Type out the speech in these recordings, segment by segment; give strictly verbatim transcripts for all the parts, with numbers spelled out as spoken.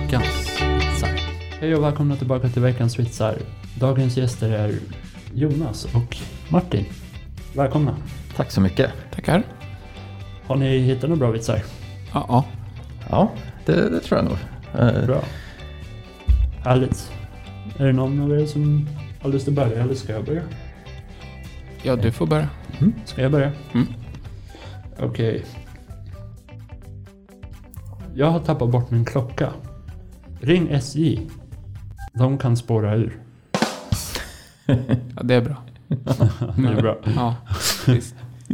veckans vitsar. Hej och välkomna tillbaka till veckans vitsar. Dagens gäster är Jonas och Martin. Välkomna. Tack så mycket. Tackar. Har ni hittat några bra vitsar? Ja, ja. Ja, det, det tror jag nog. Eh, Bra. Härligt. Är det någon av er som har lust att börja eller ska jag börja? Ja, du får börja. mm. Ska jag börja? Mm. Okej. Jag har tappat bort min klocka. Ring S J. De kan spåra ur. Ja, det är bra. Det är bra. Ja, visst.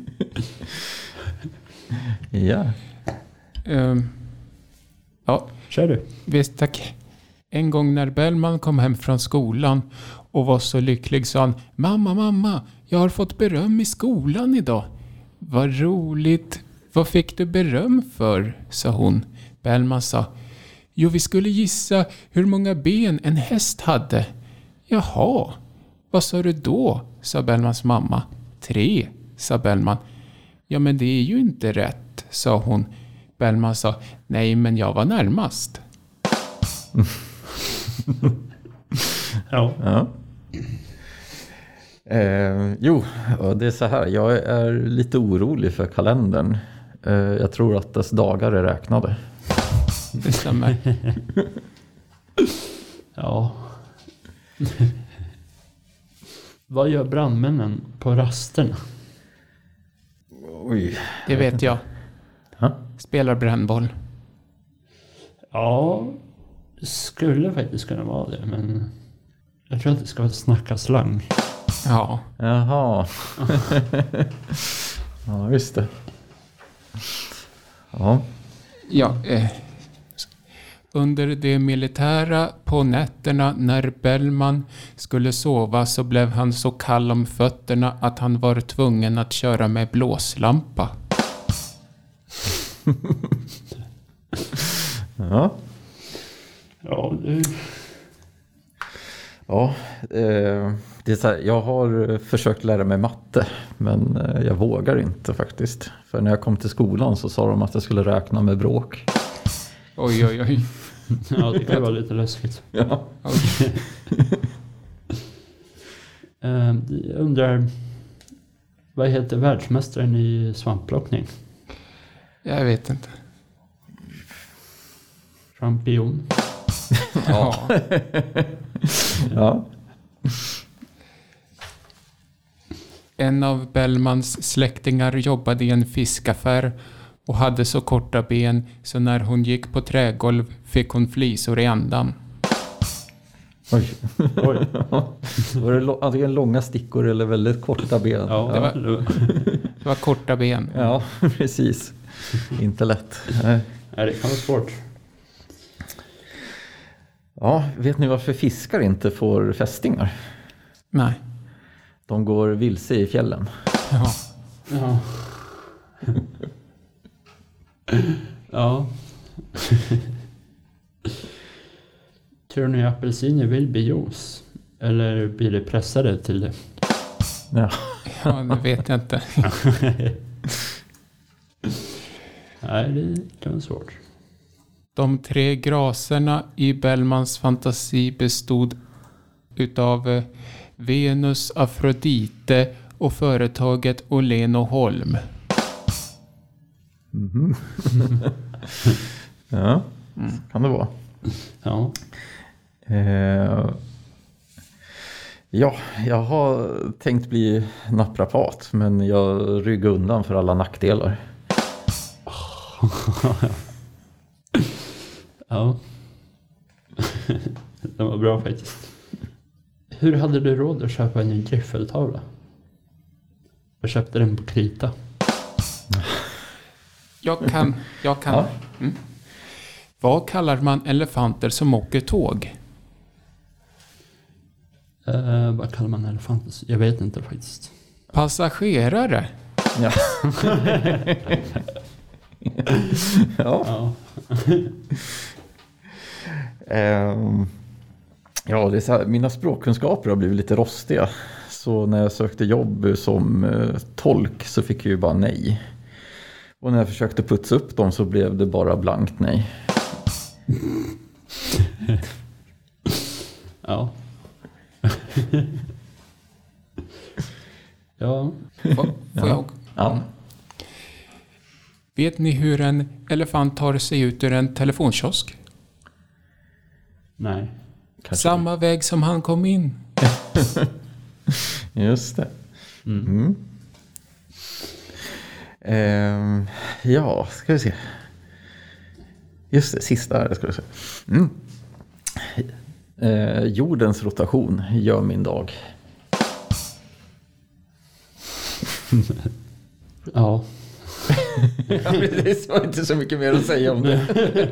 Ja. Um, ja, Kör du. visst tack. En gång när Bellman kom hem från skolan och var så lycklig sa han: Mamma, mamma, jag har fått beröm i skolan idag. Vad roligt. Vad fick du beröm för? Sa hon. Bellman sa: Jo, vi skulle gissa hur många ben en häst hade. Jaha, vad sa du då? Sa Bellmans mamma. Tre, sa Bellman. Ja, men det är ju inte rätt, sa hon. Bellman sa: Nej, men jag var närmast. Ja. ja. Eh, jo, och det är så här. Jag är lite orolig för kalendern. Eh, jag tror att dess dagar är räknade. Det stämmer. Ja. Vad gör brandmännen på rasterna? Oj. Det vet jag. Ja. Spelar brännboll. Ja, det skulle faktiskt kunna vara det, men jag tror att det ska vara snacka slang. Ja. Jaha. Ja, visst det. Ja. Ja, eh, under det militära på nätterna när Bellman skulle sova så blev han så kall om fötterna att han var tvungen att köra med blåslampa. Ja. Ja, det... Ja, eh, det är så här, jag har försökt lära mig matte, men eh, jag vågar inte faktiskt. För när jag kom till skolan så sa de att jag skulle räkna med bråk. Oj, oj, oj. ja, det kan vara lite läskigt. Ja. Oj. Eh, Jag undrar, vad heter världsmästaren i svampplockning? Jag vet inte. Champion. Ja. Ja. En av Bellmans släktingar jobbade i en fiskaffär och hade så korta ben så när hon gick på trägolv fick hon flisor i andan. Oj. Oj. Var det lo- antingen långa stickor eller väldigt korta ben? Ja, Det var- det Det var korta ben. Ja, precis. Inte lätt. Nej. Nej, det kan vara svårt. Ja, vet ni varför fiskar inte får fästingar? Nej. De går vilse i fjällen. Ja. Ja. Ja. Tror ni apelsiner vill bli juice? Eller blir det pressade till det? Ja. Ja, det vet jag inte. Nej, det kan vara svårt. De tre graserna i Bellmans fantasi bestod utav eh, Venus, Afrodite och företaget Åhlén och Holm. Mhm. Ja, kan det vara. Ja. Eh, ja, jag har tänkt bli naprapat, men jag ryggar undan för alla nackdelar. Ja. Det var bra faktiskt. Hur hade du råd att köpa en ny griffeltavla? Jag köpte den på krita. Jag kan, jag kan. Ja. Mm. Vad kallar man elefanter som åker tåg? Uh, vad kallar man elefanter? Jag vet inte faktiskt. Passagerare. Ja. Ja. Ja. Ehm, ja, det är så här, mina språkkunskaper har blivit lite rostiga. Så när jag sökte jobb som eh, tolk så fick jag ju bara nej. Och när jag försökte putsa upp dem så blev det bara blankt nej. Ja. Ja. Får, får Ja. jag? Ja. Vet ni hur en elefant tar sig ut ur en telefonkiosk? Nej. Kanske. Samma väg som han kom in. Just det. Mm. Mm. Ehm, ja, ska vi se. Just det, sista här ska vi se. Mm. Eh, jordens rotation gör min dag. Ja. Ja, det var inte så mycket mer att säga om det.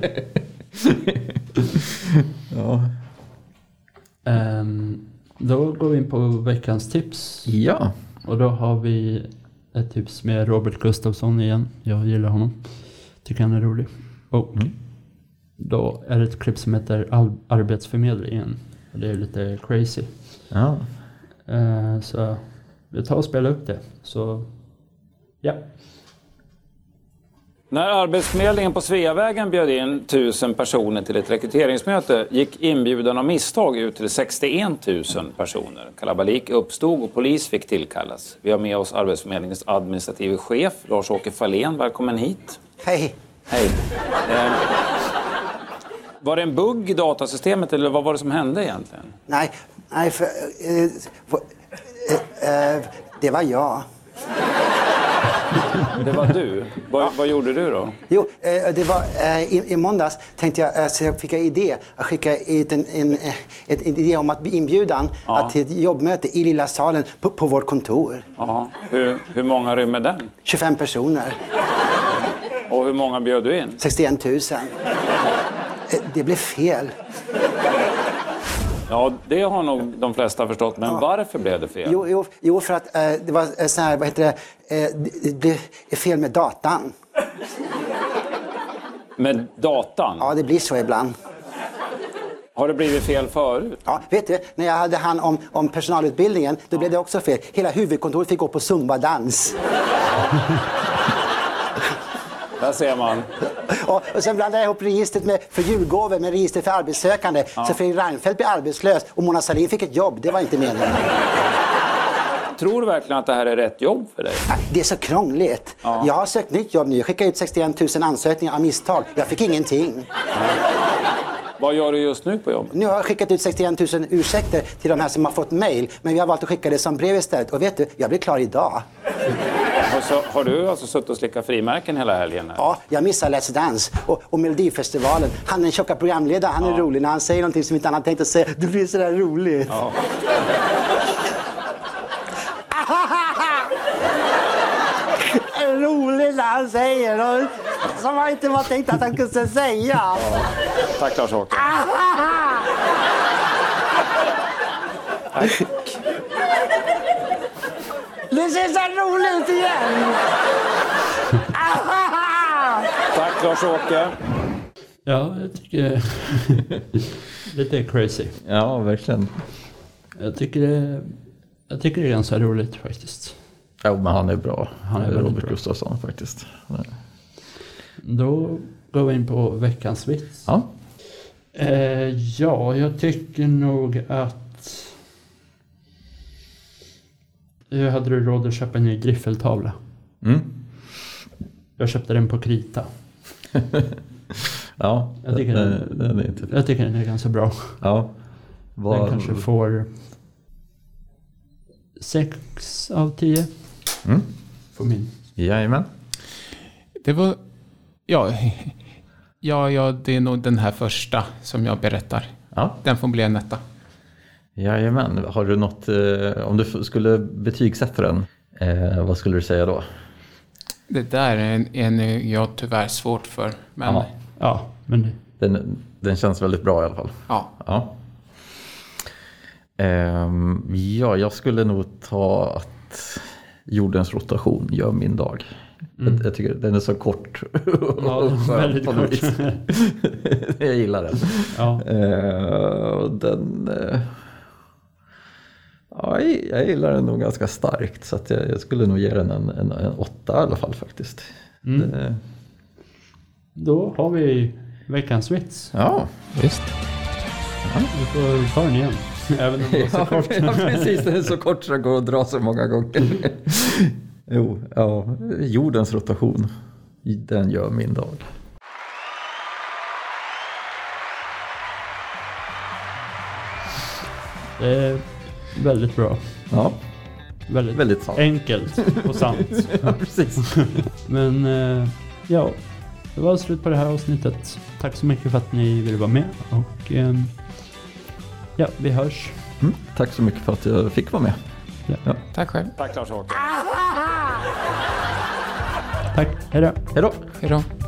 Ja. Um, då går vi in på veckans tips. Ja. Och då har vi ett tips med Robert Gustafsson igen. Jag gillar honom. Tycker han är rolig. Och Mm. då är det ett klipp som heter Al- Arbetsförmedlingen. Och det är lite crazy. Ja. Uh, så vi tar och spelar upp det. Så ja. När Arbetsförmedlingen på Sveavägen bjöd in tusen personer till ett rekryteringsmöte gick inbjudan av misstag ut till sextioen tusen personer. Kalabalik uppstod och polis fick tillkallas. Vi har med oss Arbetsförmedlingens administrative chef Lars-Åke Fahlén. Välkommen hit. Hej. Hej. Eh, var det en bugg i datasystemet eller vad var det som hände egentligen? Nej, nej för, eh, för, eh, eh, det var jag. Det var du. Vad, vad gjorde du då? Jo, eh, det var eh, i, i måndags tänkte jag, eh, så jag fick en idé att skicka ut en, en, en, en idé om att bli inbjudan Ja. att till ett jobbmöte i lilla salen på, på vårt kontor. Ja. Hur, hur många rymmer den? tjugofem personer, Och hur många bjöd du in? sextioen tusen. Eh, det blev fel. Ja, det har nog de flesta förstått. Men varför blev det fel? Jo, jo, jo för att eh, det var eh, så här, vad heter det, eh, det, det blev fel med datan. Med datan? Ja, det blir så ibland. Har det blivit fel förut? Ja, vet du, när jag hade hand om, om personalutbildningen, då blev det också fel. Hela huvudkontoret fick gå på zumba-dans. Där ser man. Och, och sen blandade jag ihop registret med, för julgåvor med registret för arbetssökande. Ja. Så Fredrik Reinfeldt blev arbetslös och Mona Sahlin fick ett jobb. Det var inte meningen. Tror du verkligen att det här är rätt jobb för dig? Ja, det är så krångligt. Ja. Jag har sökt nytt jobb nu. Jag skickade ut sextioen tusen ansökningar av misstag. Jag fick ingenting. Vad gör du just nu på jobbet? Nu har jag skickat ut sextioen tusen ursäkter till de här som har fått mejl. Men vi har valt att skicka det som brev istället. Och vet du, jag blir klar idag. Och så, har du alltså suttit och slickat frimärken hela helgen? Här? Ja, jag missar Let's Dance och, och Melodifestivalen. Han är den tjocka programledaren, han är Ja. rolig när han säger någonting som inte han har tänkt att säga. Du blir sådär rolig. Ja. Rolig när han säger något som han inte var tänkt att han kunde säga. Tack Lars-Åke. Det ser så roligt ut igen. Tack Lars-Åke. Ja, jag tycker lite crazy. Ja, verkligen. Jag tycker det, jag tycker det är ganska roligt faktiskt. Ja, men han är bra. Han är väldigt Robert bra. Gustafsson faktiskt. Då går vi in på veckans vits. Ja. Eh, ja, jag tycker nog att jag hade du råd att köpa en ny griffeltavla. Mm. Jag köpte den på krita. Ja, Jag tycker den, den- den är inte... Jag tycker den är ganska bra. Ja. Den Var... kanske får sex av tio. Mm. För min. Jajamän. Det var... Ja, ja, ja, det är nog den här första som jag berättar. Ja. Den får bli en etta. Jajamän. Har du något... Eh, om du f- skulle betygsätta den, eh, vad skulle du säga då? Det där är en, en jag tyvärr svårt för. Men Ja. Ja, men det, Den, den känns väldigt bra i alla fall. ja. Ja. Ehm, ja, jag skulle nog ta att jordens rotation gör min dag. Mm. Jag, jag tycker den är så kort. ja, och skön väldigt på något kort. vis. Jag gillar den. Ja. Ehm, den eh, ja, jag gillar den nog ganska starkt. Så att jag, jag skulle nog ge den en, en, en åtta i alla fall faktiskt. Mm. Det, Då har vi veckans vits. Ja, Visst. Du får ta den igen. Även om det var så ja, kort. ja, precis. Den är så kort så den går att dra så många gånger. Jo, ja. Jordens rotation. Den gör min dag. Det är väldigt bra. Ja, Väldigt, väldigt sant. enkelt och sant. Ja, precis. Men eh, ja, det var slut på det här avsnittet. Tack så mycket för att ni ville vara med. Och eh, ja, vi hörs. Mm, tack så mycket för att jag fick vara med. Ja. Ja. Tack själv. Tack Lars-Åke. Tack, hej då. Hej då. Hej då.